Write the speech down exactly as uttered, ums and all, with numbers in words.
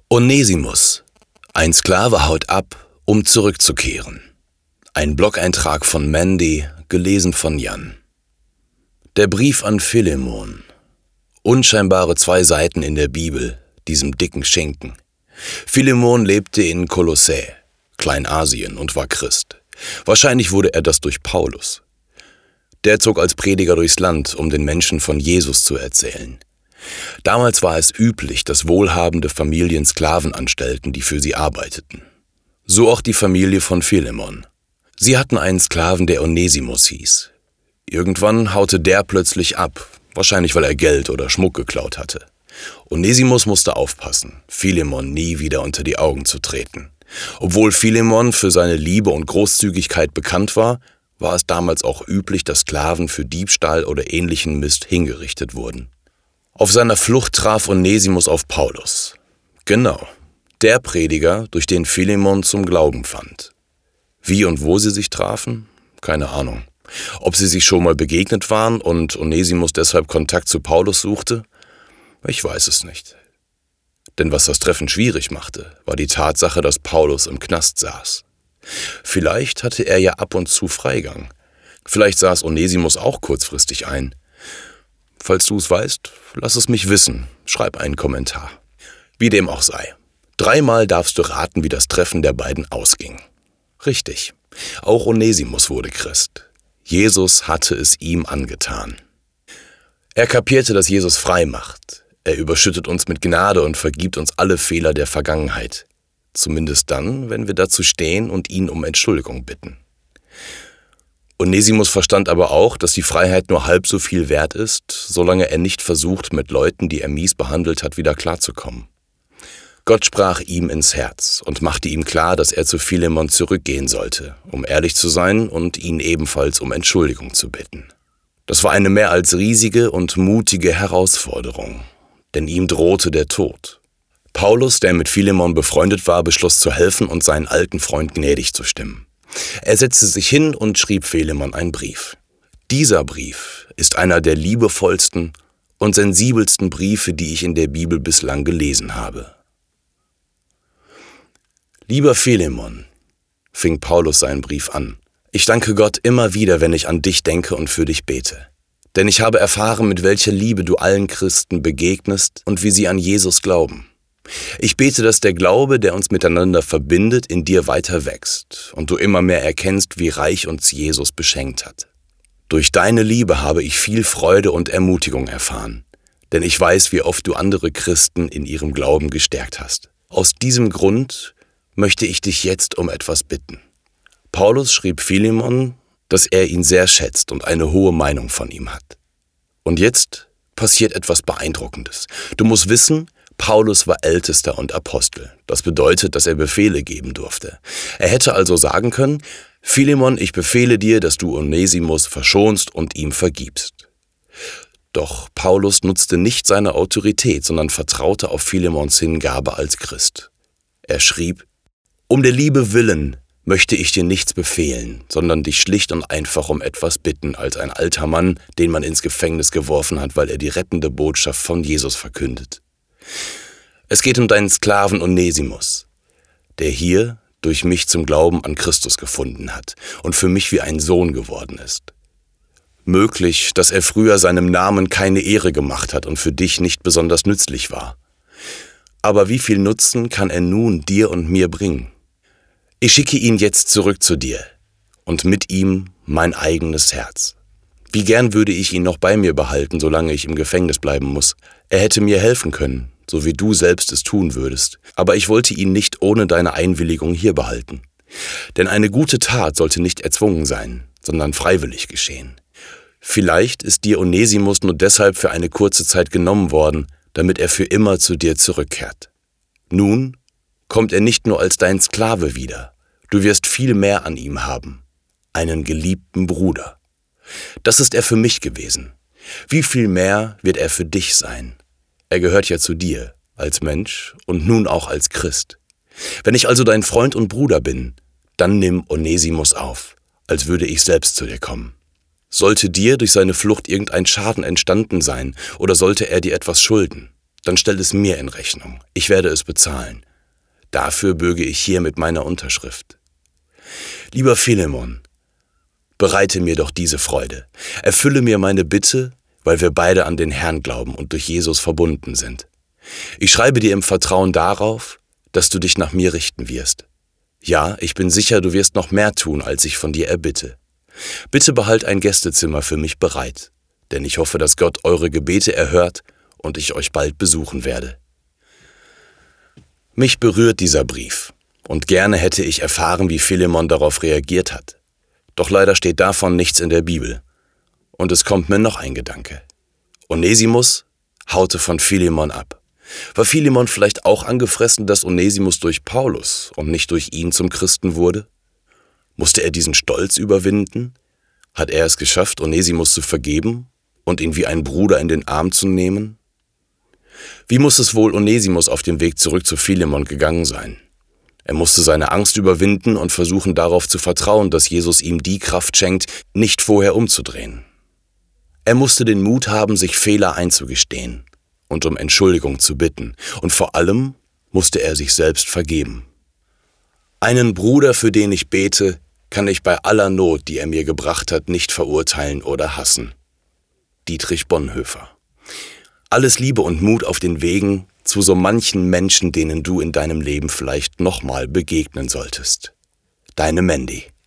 Onesimus. Ein Sklave haut ab, um zurückzukehren. Ein Blog-Eintrag von Mandy, gelesen von Jan. Der Brief an Philemon. Unscheinbare zwei Seiten in der Bibel, diesem dicken Schinken. Philemon lebte in Kolossä, Kleinasien, und war Christ. Wahrscheinlich wurde er das durch Paulus. Der zog als Prediger durchs Land, um den Menschen von Jesus zu erzählen. Damals war es üblich, dass wohlhabende Familien Sklaven anstellten, die für sie arbeiteten. So auch die Familie von Philemon. Sie hatten einen Sklaven, der Onesimus hieß. Irgendwann haute der plötzlich ab, wahrscheinlich weil er Geld oder Schmuck geklaut hatte. Onesimus musste aufpassen, Philemon nie wieder unter die Augen zu treten. Obwohl Philemon für seine Liebe und Großzügigkeit bekannt war, war es damals auch üblich, dass Sklaven für Diebstahl oder ähnlichen Mist hingerichtet wurden. Auf seiner Flucht traf Onesimus auf Paulus. Genau, der Prediger, durch den Philemon zum Glauben fand. Wie und wo sie sich trafen? Keine Ahnung. Ob sie sich schon mal begegnet waren und Onesimus deshalb Kontakt zu Paulus suchte? Ich weiß es nicht. Denn was das Treffen schwierig machte, war die Tatsache, dass Paulus im Knast saß. Vielleicht hatte er ja ab und zu Freigang. Vielleicht saß Onesimus auch kurzfristig ein. Falls du es weißt, lass es mich wissen. Schreib einen Kommentar. Wie dem auch sei. Dreimal darfst du raten, wie das Treffen der beiden ausging. Richtig. Auch Onesimus wurde Christ. Jesus hatte es ihm angetan. Er kapierte, dass Jesus frei macht. Er überschüttet uns mit Gnade und vergibt uns alle Fehler der Vergangenheit. Zumindest dann, wenn wir dazu stehen und ihn um Entschuldigung bitten. Onesimus verstand aber auch, dass die Freiheit nur halb so viel wert ist, solange er nicht versucht, mit Leuten, die er mies behandelt hat, wieder klarzukommen. Gott sprach ihm ins Herz und machte ihm klar, dass er zu Philemon zurückgehen sollte, um ehrlich zu sein und ihn ebenfalls um Entschuldigung zu bitten. Das war eine mehr als riesige und mutige Herausforderung, denn ihm drohte der Tod. Paulus, der mit Philemon befreundet war, beschloss zu helfen und seinen alten Freund gnädig zu stimmen. Er setzte sich hin und schrieb Philemon einen Brief. Dieser Brief ist einer der liebevollsten und sensibelsten Briefe, die ich in der Bibel bislang gelesen habe. Lieber Philemon, fing Paulus seinen Brief an, ich danke Gott immer wieder, wenn ich an dich denke und für dich bete. Denn ich habe erfahren, mit welcher Liebe du allen Christen begegnest und wie sie an Jesus glauben. Ich bete, dass der Glaube, der uns miteinander verbindet, in dir weiter wächst und du immer mehr erkennst, wie reich uns Jesus beschenkt hat. Durch deine Liebe habe ich viel Freude und Ermutigung erfahren, denn ich weiß, wie oft du andere Christen in ihrem Glauben gestärkt hast. Aus diesem Grund möchte ich dich jetzt um etwas bitten. Paulus schrieb Philemon, dass er ihn sehr schätzt und eine hohe Meinung von ihm hat. Und jetzt passiert etwas Beeindruckendes. Du musst wissen, Paulus war Ältester und Apostel. Das bedeutet, dass er Befehle geben durfte. Er hätte also sagen können, Philemon, ich befehle dir, dass du Onesimus verschonst und ihm vergibst. Doch Paulus nutzte nicht seine Autorität, sondern vertraute auf Philemons Hingabe als Christ. Er schrieb, um der Liebe willen möchte ich dir nichts befehlen, sondern dich schlicht und einfach um etwas bitten, als ein alter Mann, den man ins Gefängnis geworfen hat, weil er die rettende Botschaft von Jesus verkündet. Es geht um deinen Sklaven Onesimus, der hier durch mich zum Glauben an Christus gefunden hat und für mich wie ein Sohn geworden ist. Möglich, dass er früher seinem Namen keine Ehre gemacht hat und für dich nicht besonders nützlich war. Aber wie viel Nutzen kann er nun dir und mir bringen? Ich schicke ihn jetzt zurück zu dir und mit ihm mein eigenes Herz. Wie gern würde ich ihn noch bei mir behalten, solange ich im Gefängnis bleiben muss. Er hätte mir helfen können, so wie du selbst es tun würdest. Aber ich wollte ihn nicht ohne deine Einwilligung hier behalten. Denn eine gute Tat sollte nicht erzwungen sein, sondern freiwillig geschehen. Vielleicht ist dir Onesimus nur deshalb für eine kurze Zeit genommen worden, damit er für immer zu dir zurückkehrt. Nun kommt er nicht nur als dein Sklave wieder, du wirst viel mehr an ihm haben, einen geliebten Bruder. Das ist er für mich gewesen. Wie viel mehr wird er für dich sein? Er gehört ja zu dir, als Mensch und nun auch als Christ. Wenn ich also dein Freund und Bruder bin, dann nimm Onesimus auf, als würde ich selbst zu dir kommen. Sollte dir durch seine Flucht irgendein Schaden entstanden sein oder sollte er dir etwas schulden, dann stell es mir in Rechnung. Ich werde es bezahlen. Dafür bürge ich hier mit meiner Unterschrift. Lieber Philemon, bereite mir doch diese Freude. Erfülle mir meine Bitte, weil wir beide an den Herrn glauben und durch Jesus verbunden sind. Ich schreibe dir im Vertrauen darauf, dass du dich nach mir richten wirst. Ja, ich bin sicher, du wirst noch mehr tun, als ich von dir erbitte. Bitte behalt ein Gästezimmer für mich bereit, denn ich hoffe, dass Gott eure Gebete erhört und ich euch bald besuchen werde. Mich berührt dieser Brief, und gerne hätte ich erfahren, wie Philemon darauf reagiert hat. Doch leider steht davon nichts in der Bibel. Und es kommt mir noch ein Gedanke. Onesimus haute von Philemon ab. War Philemon vielleicht auch angefressen, dass Onesimus durch Paulus und nicht durch ihn zum Christen wurde? Musste er diesen Stolz überwinden? Hat er es geschafft, Onesimus zu vergeben und ihn wie ein Bruder in den Arm zu nehmen? Wie muss es wohl Onesimus auf dem Weg zurück zu Philemon gegangen sein? Er musste seine Angst überwinden und versuchen, darauf zu vertrauen, dass Jesus ihm die Kraft schenkt, nicht vorher umzudrehen. Er musste den Mut haben, sich Fehler einzugestehen und um Entschuldigung zu bitten. Und vor allem musste er sich selbst vergeben. Einen Bruder, für den ich bete, kann ich bei aller Not, die er mir gebracht hat, nicht verurteilen oder hassen. Dietrich Bonhoeffer. Alles Liebe und Mut auf den Wegen zu so manchen Menschen, denen du in deinem Leben vielleicht nochmal begegnen solltest. Deine Mandy.